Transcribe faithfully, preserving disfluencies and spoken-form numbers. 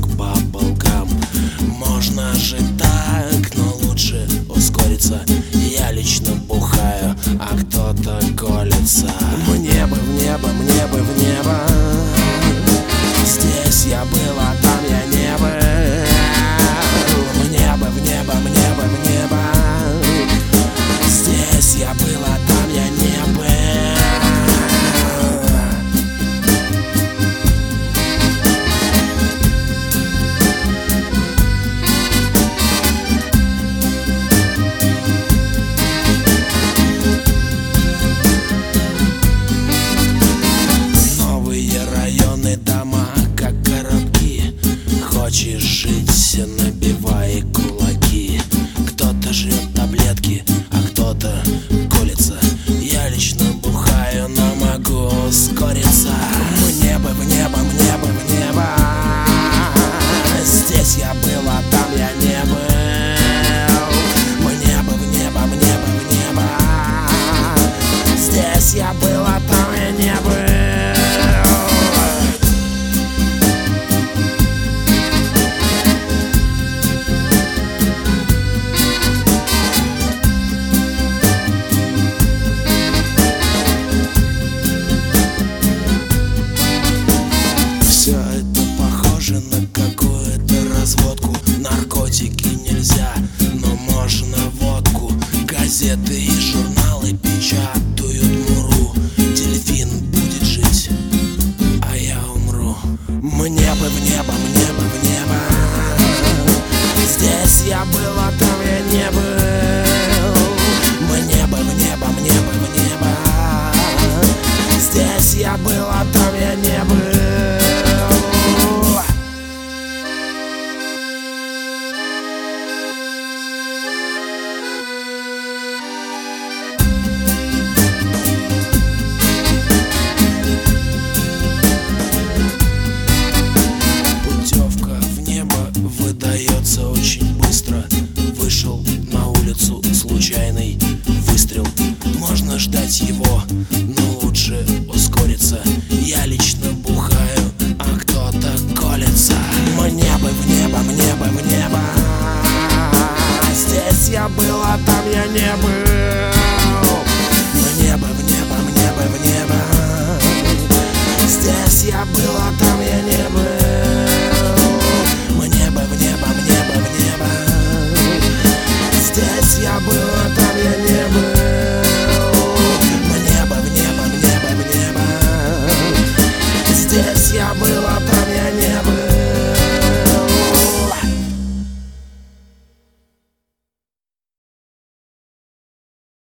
сок баблгам. Можно же так, но лучше ускориться. Я лично бухаю, а кто-то колется. Мне бы в небо, мне бы в небо. Здесь я был, а там я не был. Мне бы в небо, мне бы в небо. Здесь я был, а там я не был. Хочешь жить, набивай кулаки. Кто-то жрет таблетки, а кто-то колется. Я лично бухаю, но могу ускориться. Мне бы в небо, мне бы в небо. Здесь я был, а там я не был. Мне бы в небо, мне бы в небо. Здесь я был, а там я не был. Все это похоже на какую-то разводку. Наркотики нельзя, но можно водку. Газеты и журналы печатают муру. Дельфин будет жить, а я умру. Мне бы в небо, мне бы в небо. Здесь я был, а там я не был. Мне бы в небо, мне бы в небо. Здесь я был, а там я не был. Выдается очень быстро. Вышел на улицу, случайный выстрел. Можно ждать его, но лучше ускориться. Я лично бухаю, а кто-то колется. Мне бы в небо, мне бы в небо. Здесь я был, а там я не был. Мне бы в небо, мне бы в небо. Здесь я был, а там я не был. Здесь я был, а там я не был. Мне бы в небо, мне бы в небо. Здесь я был, а там